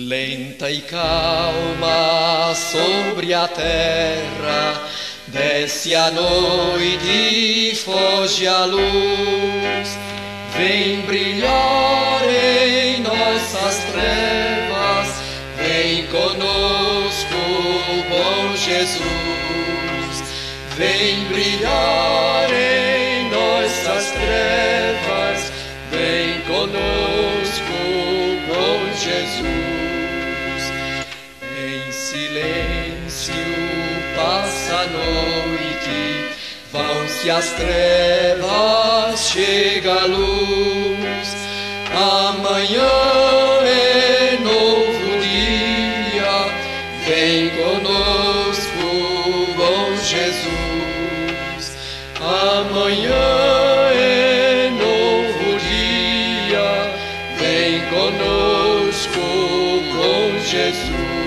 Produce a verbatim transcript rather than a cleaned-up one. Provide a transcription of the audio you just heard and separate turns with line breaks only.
Lenta e calma sobre a terra, desce a noite e foge a luz. Vem brilhar em nossas trevas, vem conosco, bom Jesus. Vem brilhar em nossas trevas, vem conosco, bom Jesus. Em silêncio passa a noite, vão-se as trevas, chega a luz. Amanhã é novo dia, vem conosco, bom Jesus. Amanhã é novo dia, vem conosco, bom Jesus.